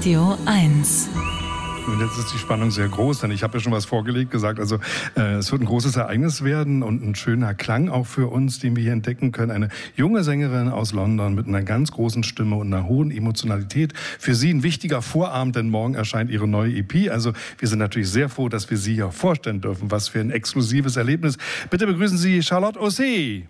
Radio 1. Und jetzt ist die Spannung sehr groß, denn ich habe ja schon was vorgelegt, gesagt, also es wird ein großes Ereignis werden und ein schöner Klang auch für uns, den wir hier entdecken können. Eine junge Sängerin aus London mit einer ganz großen Stimme und einer hohen Emotionalität. Für sie ein wichtiger Vorabend, denn morgen erscheint ihre neue EP. Also wir sind natürlich sehr froh, dass wir sie hier vorstellen dürfen. Was für ein exklusives Erlebnis. Bitte begrüßen Sie Charlotte Osset.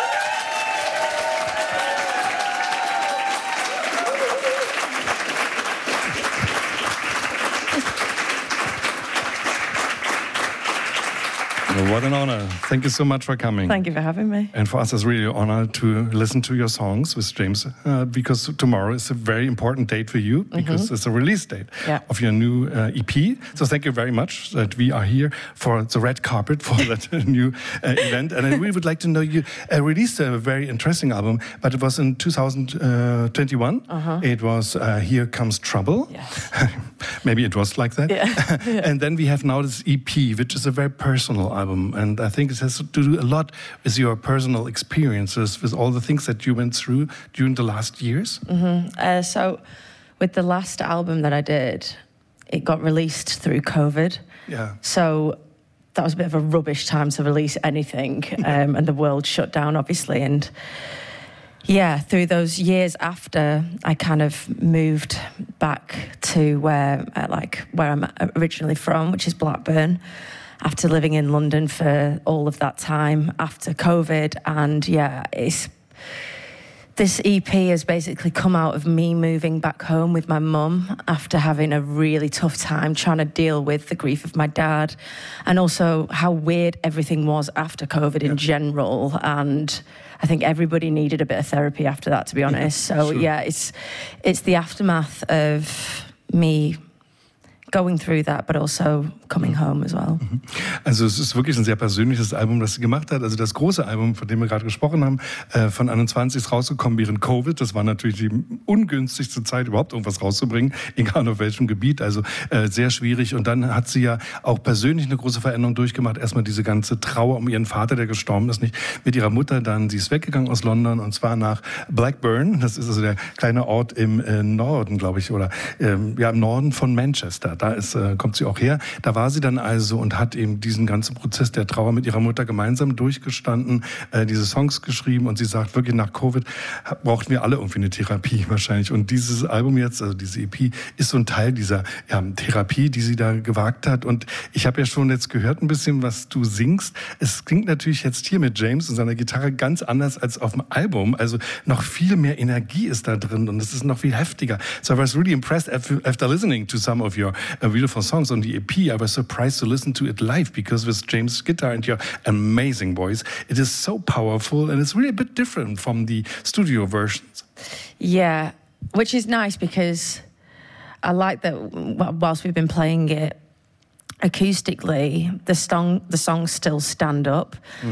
What an honor. Thank you so much for coming. Thank you for having me. And for us, it's really an honor to listen to your songs with James, because tomorrow is a very important date for you, because it's a release date of your new EP. So thank you very much that we are here for the red carpet for that new event. And I really would like to know, you released a very interesting album, but it was in 2021. It was Here Comes Trouble. Yes. Maybe it was like that. Yeah. And then we have now this EP, which is a very personal album. And I think it has to do a lot with your personal experiences, with all the things that you went through during the last years. So with the last album that I did, it got released through COVID. Yeah. So that was a bit of a rubbish time to release anything. And the world shut down, obviously. And yeah, through those years after, I kind of moved back to where I'm originally from, which is Blackburn, after living in London for all of that time after COVID. And yeah, this EP has basically come out of me moving back home with my mum after having a really tough time trying to deal with the grief of my dad, and also how weird everything was after COVID in general. And I think everybody needed a bit of therapy after that, to be honest. So yeah, it's the aftermath of me going through that, but also coming home as well. Also es ist wirklich ein sehr persönliches Album, das sie gemacht hat. Also das große Album, von dem wir gerade gesprochen haben, von 21 ist rausgekommen während Covid. Das war natürlich die ungünstigste Zeit, überhaupt irgendwas rauszubringen, egal auf welchem Gebiet. Also sehr schwierig. Und dann hat sie ja auch persönlich eine große Veränderung durchgemacht. Erstmal diese ganze Trauer um ihren Vater, der gestorben ist, nicht mit ihrer Mutter. Dann sie ist weggegangen aus London, und zwar nach Blackburn. Das ist also der kleine Ort im Norden, glaube ich, oder im Norden von Manchester. Da kommt sie auch her. Da war sie dann also und hat eben diesen ganzen Prozess der Trauer mit ihrer Mutter gemeinsam durchgestanden, diese Songs geschrieben, und sie sagt wirklich, nach Covid brauchten wir alle irgendwie eine Therapie wahrscheinlich. Und dieses Album jetzt, also diese EP, ist so ein Teil dieser Therapie, die sie da gewagt hat. Und ich habe ja schon jetzt gehört ein bisschen, was du singst. Es klingt natürlich jetzt hier mit James und seiner Gitarre ganz anders als auf dem Album. Also noch viel mehr Energie ist da drin und es ist noch viel heftiger. So I was really impressed after listening to some of your beautiful songs on the EP. I was surprised to listen to it live, because with James' guitar and your amazing voice, it is so powerful, and it's really a bit different from the studio versions. Yeah, which is nice, because I like that whilst we've been playing it acoustically, the songs still stand up,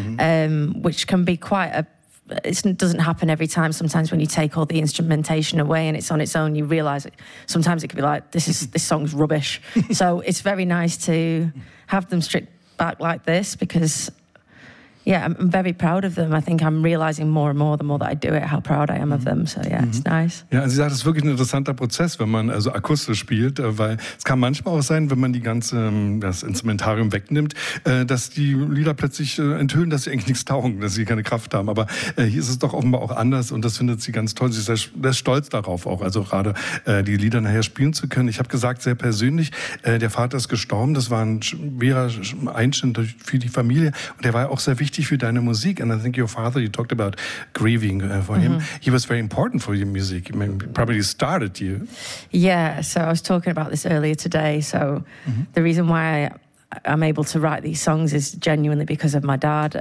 which can be quite it doesn't happen every time. Sometimes when you take all the instrumentation away and it's on its own, you realise sometimes it could be like, this song's rubbish. So it's very nice to have them stripped back like this, because yeah, I'm very proud of them. I think I'm realizing more and more, the more that I do it, how proud I am of them. So yeah, it's nice. Ja, sie sagt, es ist wirklich ein interessanter Prozess, wenn man also akustisch spielt, weil es kann manchmal auch sein, wenn man das Instrumentarium wegnimmt, dass die Lieder plötzlich enthüllen, dass sie eigentlich nichts taugen, dass sie keine Kraft haben. Aber hier ist es doch offenbar auch anders, und das findet sie ganz toll. Sie ist sehr stolz darauf auch, also gerade die Lieder nachher spielen zu können. Ich habe gesagt, sehr persönlich, der Vater ist gestorben, das war ein schwerer Einschnitt für die Familie, und der war ja auch sehr wichtig für deine Musik. And I think your father, you talked about grieving for him. He was very important for your music. I mean, probably started you. Yeah, so I was talking about this earlier today. So the reason why I'm able to write these songs is genuinely because of my dad.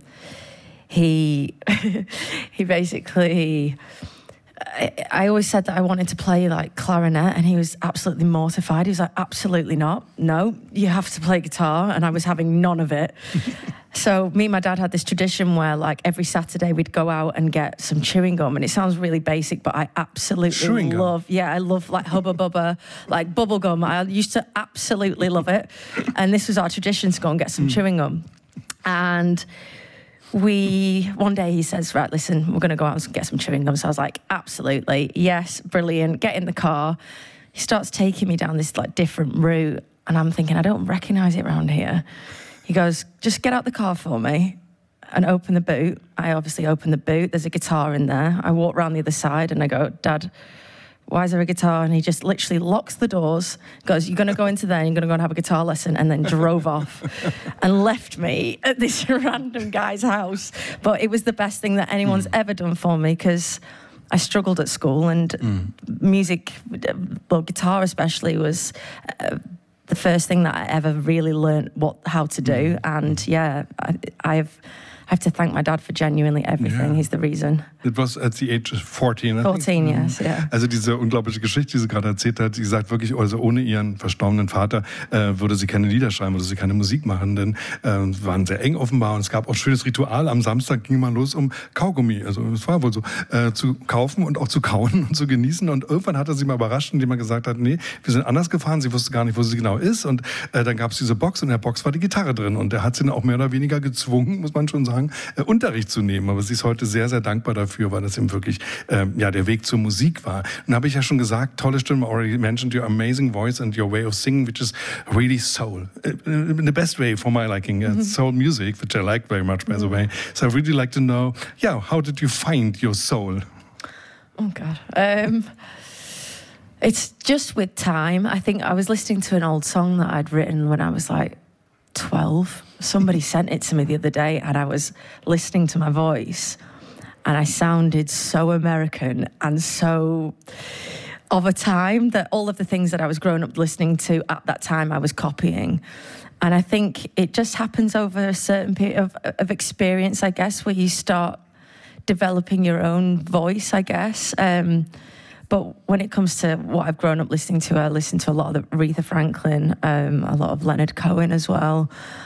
He basically... I always said that I wanted to play like clarinet, and he was absolutely mortified. He was like, absolutely not. No, you have to play guitar. And I was having none of it. So me and my dad had this tradition where like every Saturday we'd go out and get some chewing gum. And it sounds really basic, but I absolutely love like Hubba Bubba, like bubble gum. I used to absolutely love it. And this was our tradition, to go and get some chewing gum. And one day he says, right, listen, we're going to go out and get some chewing gum. So I was like, absolutely, yes, brilliant. Get in the car, he starts taking me down this like different route, and I'm thinking, I don't recognise it around here. He goes, just get out the car for me and open the boot. I obviously open the boot. There's a guitar in there. I walk around the other side and I go, Dad, why is there a guitar? And he just literally locks the doors, goes, you're going to go into there, you're going to go and have a guitar lesson, and then drove off and left me at this random guy's house. But it was the best thing that anyone's ever done for me, because I struggled at school, and music, well, guitar especially, was the first thing that I ever really learned how to do. And yeah, I have to thank my dad for genuinely everything. Yeah. He's the reason. It was at the age of 14. 14, yes, yeah. Also diese unglaubliche Geschichte, die sie gerade erzählt hat, sie sagt wirklich, also ohne ihren verstorbenen Vater würde sie keine Lieder schreiben, würde sie keine Musik machen, denn sie waren sehr eng offenbar, und es gab auch ein schönes Ritual. Am Samstag ging man los, um Kaugummi, also es war wohl so, zu kaufen und auch zu kauen und zu genießen. Und irgendwann hat er sie mal überrascht, indem er gesagt hat, nee, wir sind anders gefahren, sie wusste gar nicht, wo sie genau ist. Und dann gab es diese Box, und in der Box war die Gitarre drin. Und er hat sie dann auch mehr oder weniger gezwungen, muss man schon sagen, Unterricht zu nehmen. Aber sie ist heute sehr, sehr dankbar dafür, weil das eben wirklich der Weg zur Musik war. Und habe ich ja schon gesagt, tolle Stimme, already mentioned your amazing voice and your way of singing, which is really soul. In the best way for my liking, soul music, which I like very much, by the way. So I'd really like to know, how did you find your soul? Oh, God. It's just with time. I think I was listening to an old song that I'd written when I was like 12. Somebody sent it to me the other day, and I was listening to my voice, and I sounded so American and so of a time that all of the things that I was growing up listening to at that time I was copying. And I think it just happens over a certain period of experience, I guess, where you start developing your own voice, I guess. But when it comes to what I've grown up listening to, I listen to a lot of Aretha Franklin, a lot of Leonard Cohen as well.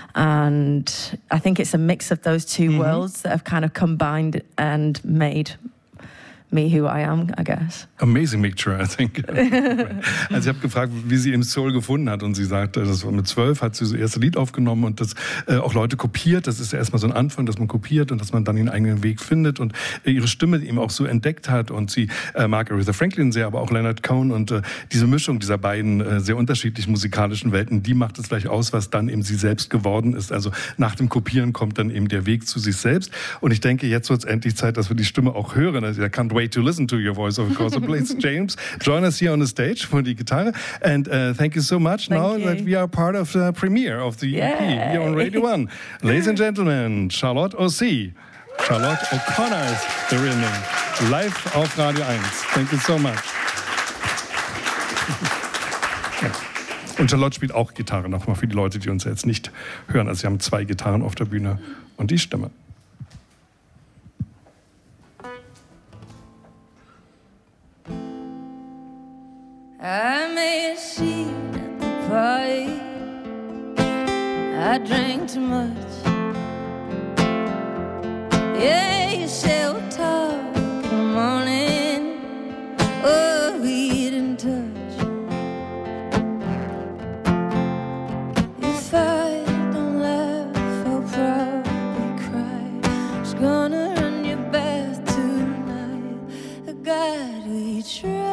And I think it's a mix of those two worlds that have kind of combined and made me who I am, I guess. Amazing mixture, I think. Also ich habe gefragt, wie sie im Soul gefunden hat, und sie sagte, das war mit 12, hat sie das erste Lied aufgenommen und das auch Leute kopiert. Das ist ja erstmal so ein Anfang, dass man kopiert und dass man dann den eigenen Weg findet und ihre Stimme eben auch so entdeckt hat. Und sie mag Aretha Franklin sehr, aber auch Leonard Cohen, und diese Mischung dieser beiden sehr unterschiedlichen musikalischen Welten, die macht es vielleicht aus, was dann eben sie selbst geworden ist. Also nach dem Kopieren kommt dann eben der Weg zu sich selbst. Und ich denke, jetzt wird es endlich Zeit, dass wir die Stimme auch hören. Also I can't wait to listen to your voice, of course. So please, James, join us here on the stage for the guitar. And thank you so much that we are part of the premiere of the EP here on Radio 1. Ladies and gentlemen, Charlotte O.C. Charlotte O'Connor is the real name. Live auf Radio 1. Thank you so much. Und Charlotte spielt auch Gitarre, nochmal für die Leute, die uns jetzt nicht hören. Also sie haben 2 Gitarren auf der Bühne und die Stimme. I made a scene at the party. I drank too much. Yeah, you said we'll talk in the morning. Oh, we didn't touch. If I don't laugh, I'll probably cry. Just gonna run your bath tonight. God, we tried.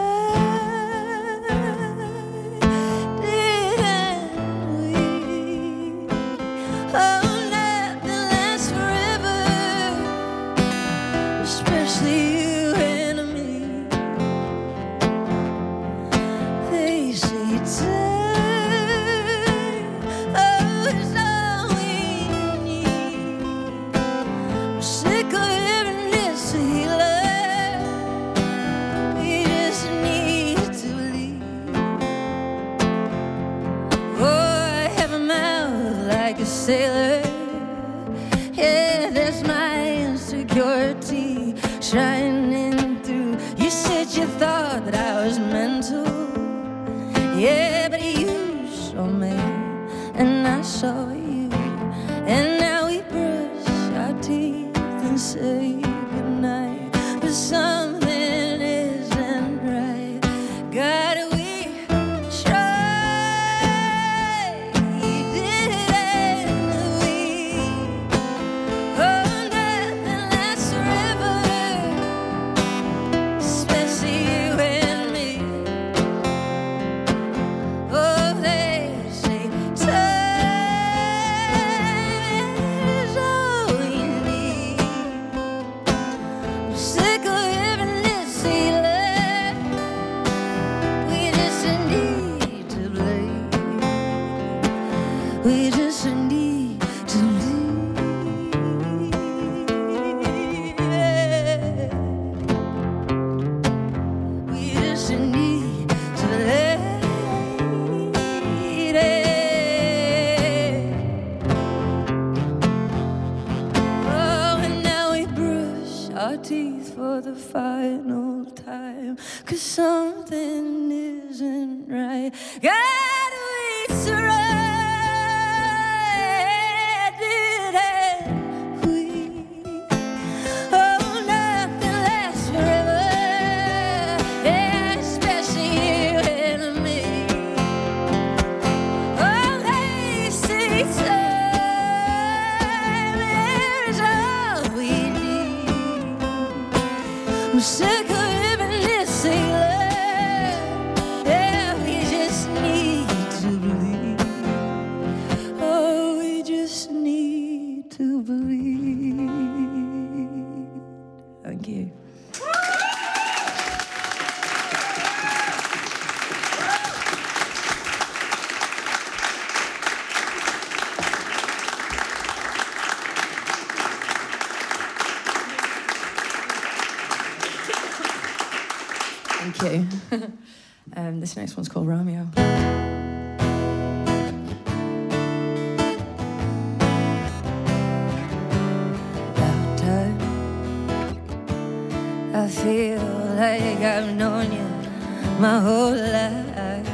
Sailor, yeah, there's my insecurity shining through. You said you thought that I was mental, yeah, but you saw me and I saw you, and now we brush our teeth and say goodnight, but something isn't right. God, free to let it. Oh, and now we brush our teeth for the final time, 'cause something isn't right. God, we surrendered and we, oh, nothing lasts forever, yeah, especially you and me. Oh, they say time is all we need. I'm sick of living this single. Yeah, we just need to believe. Oh, we just need to believe. Thank you. Thank you. This next one's called Romeo. About time. I feel like I've known you my whole life.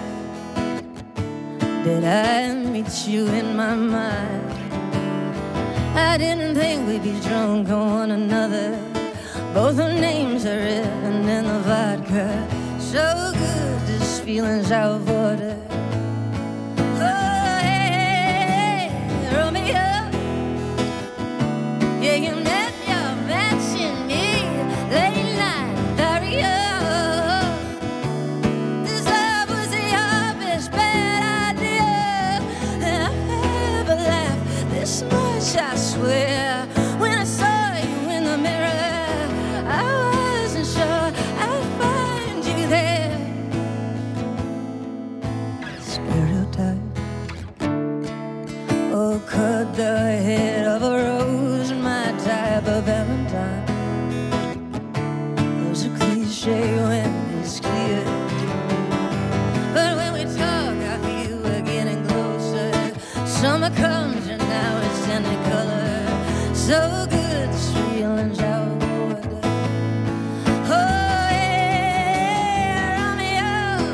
Did I meet you in my mind? I didn't think we'd be drunk on one another. Both our names are written in the vodka. So good, this feeling's out of order. Oh, hey, Romeo. Yeah, you met your match in me. Late night, Dario. This love was your best bad idea. And I've never laughed this much, I swear. When I saw you in the mirror, I wasn't sure I'd find you there. Stereotype. Oh, cut the head of a rose, my type of Valentine. There's a cliche when it's clear, but when we talk, I feel we're getting closer. Summer comes and now it's in the color. So good, this feeling's out of order. Oh, yeah, Romeo.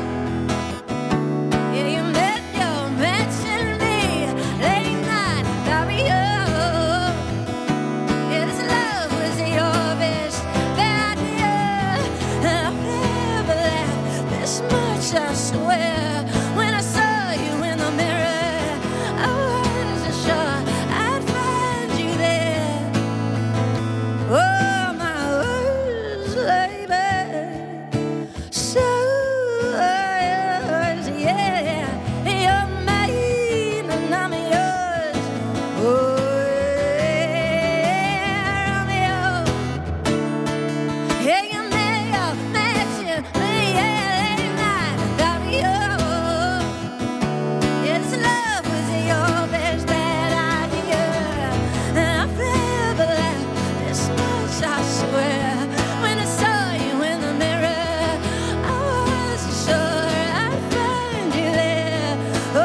Yeah, you met your match in me. Late night, Dario. Yeah, this love was your best bad idea. And I've never laughed this much, I swear. When I saw you in the mirror, I wasn't sure I'd find you there. Oh, my words lay bare, so yours, yeah. You're mine and I'm yours. Oh, yeah, Romeo. Yeah, you met your match in me, yeah, late night, Dario. Yeah, this love was your best bad idea. And I've never laughed this much, I swear. When I saw you in the mirror, I wasn't sure I'd find you there. Oh,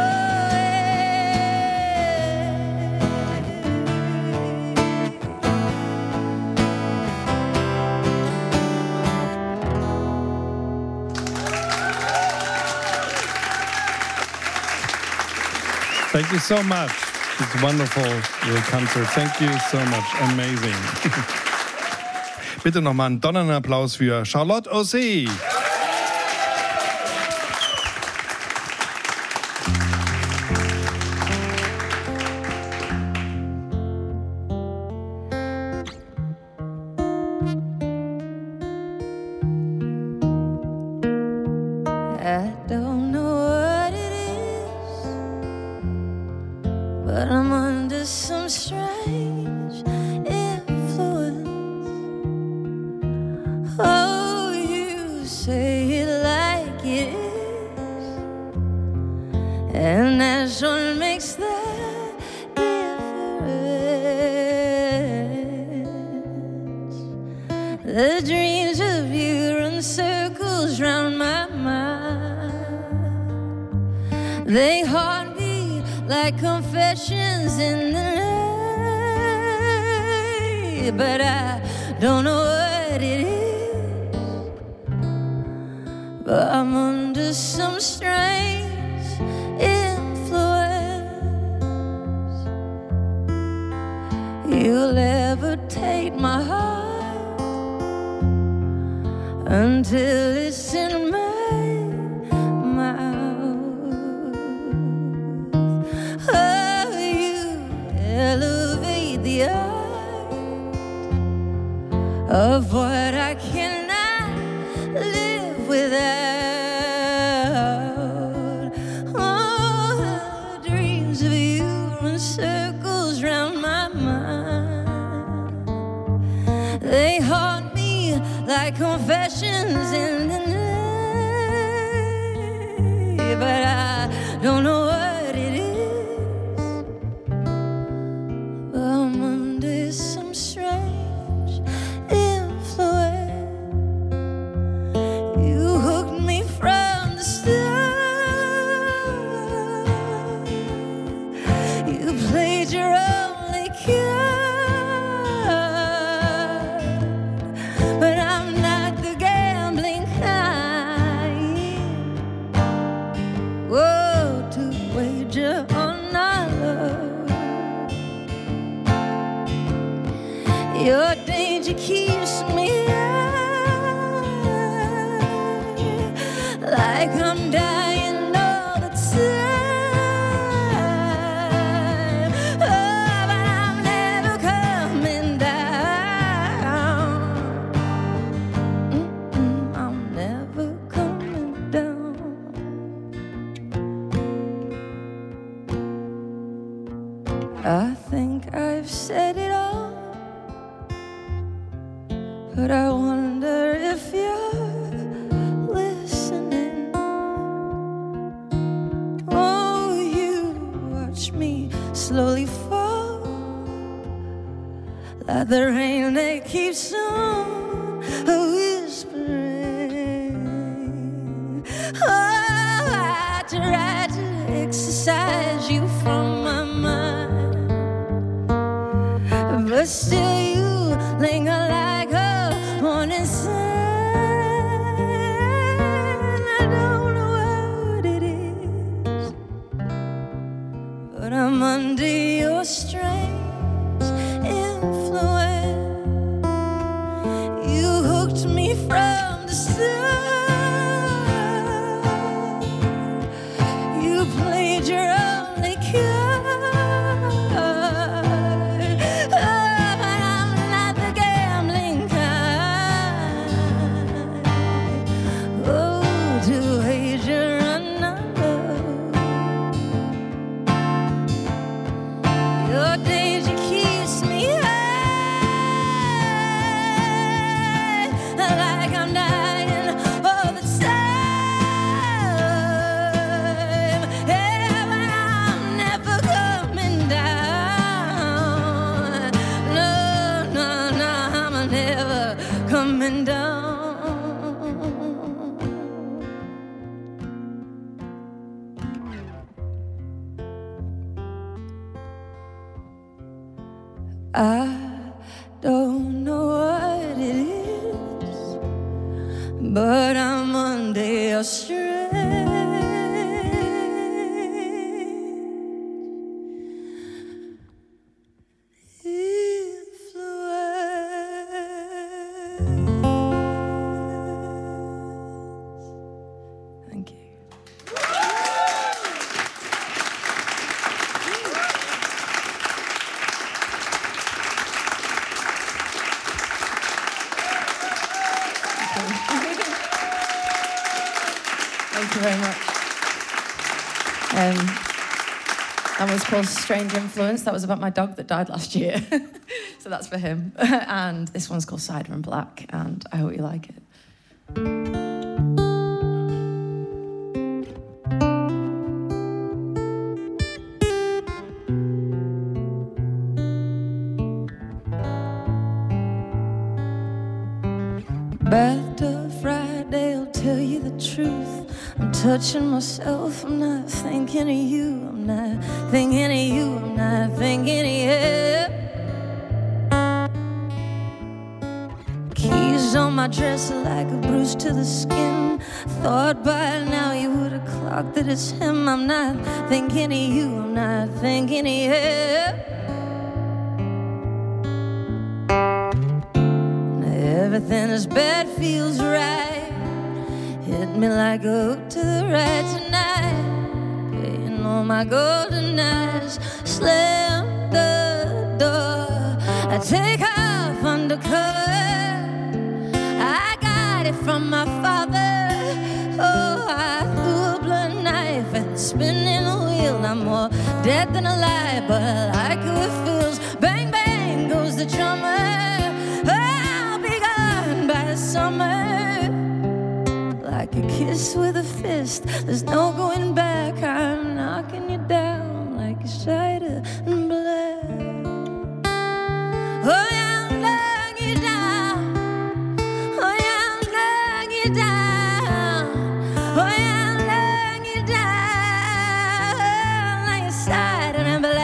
Thank you so much. It's wonderful, your concert. Thank you so much. Amazing. Bitte nochmal einen donnernden Applaus für Charlotte Osei. I don't know what it is, but I'm under some strange influence. Oh, you say it like it is, and that's what makes the difference. The dreams of you run circles round my mind. They haunt me like confessions in the night, but I don't know what it is. But I'm under some strange influence. You'll levitate my heart until it's in my of what I cannot live without. Oh, the dreams of you run circles round my mind. They haunt me like confessions in the night, but I don't know what it is. I'm under some strange influence. You hooked me from the start. You played your only card, but I'm not the gambling kind. Whoa, to wager on our love. Your danger keeps me like I'm dying all the time. Oh, but I'm never coming down. I'm never coming down. I think I've said it all, but I wonder if you're listening. Oh, you watch me slowly fall like the rain that keeps on whispering. Oh, I try to exercise you from my mind, but still you linger like a morning sun. I don't know what it is, but I'm under your strange influence. You hooked me from the start. You played your only card. Coming down. I don't know what it is, but I'm under your strange Thank you very much. That was called Strange Influence. That was about my dog that died last year. So that's for him. And this one's called Cider and Black, and I hope you like it. Bathtub Friday, I'll tell you the truth. I'm touching myself, I'm not thinking of you, I'm not thinking of you, I'm not thinking of you. Keys on my dress are like a bruise to the skin. Thought by now you would have clocked that it's him. I'm not thinking of you, I'm not thinking of you. Everything is bad feels right. Hit me like a hook to the right tonight. Paying all my golden eyes. Slam the door. I take off undercover. I got it from my father. Oh, I threw a blunt knife at the spinning wheel. I'm more dead than alive, but I like how it feels. Bang, bang goes the drummer. Summer, like a kiss with a fist. There's no going back. I'm knocking you down like a cider and blood. Oh, yeah, I'm knocking you down. Oh, yeah, I'm knocking you down. Oh, yeah, I'm knocking you down like a cider and blood.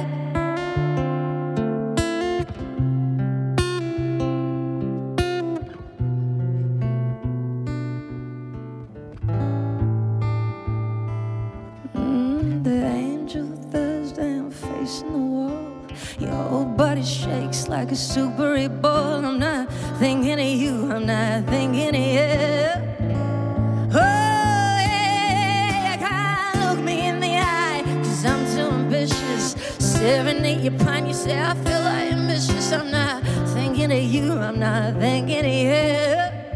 Shakes like a Super Bowl. I'm not thinking of you, I'm not thinking of you. Oh, yeah, you can't look me in the eye, 'cause I'm too ambitious. Staring at your pine, you say I feel like I'm vicious. I'm not thinking of you, I'm not thinking of you.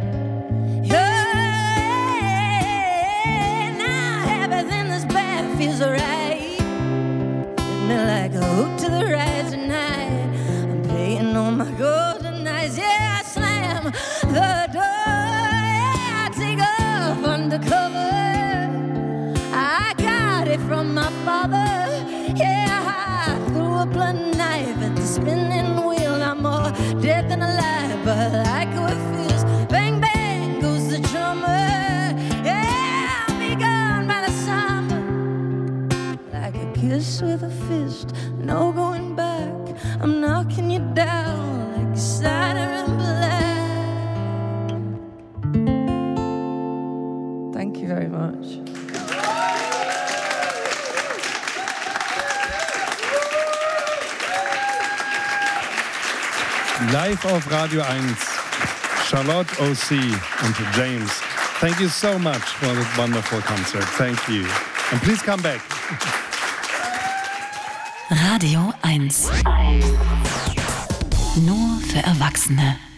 Yeah, now everything that's bad feels alright. Hit me like a hook to the right tonight. On my golden eyes, yeah, I slam the door, yeah, I take off undercover. I got it from my father, yeah, I threw a blunt knife at the spinning wheel. I'm more dead than alive, but I like how it feels. Bang, bang goes the drummer, yeah, I'll be gone by the summer. Like a kiss with a fist, no going back. I'm knocking you down like cider and black. Thank you very much. Live auf Radio 1, Charlotte O.C. und James. Thank you so much for this wonderful concert. Thank you. And please come back. Radio 1. Nur für Erwachsene.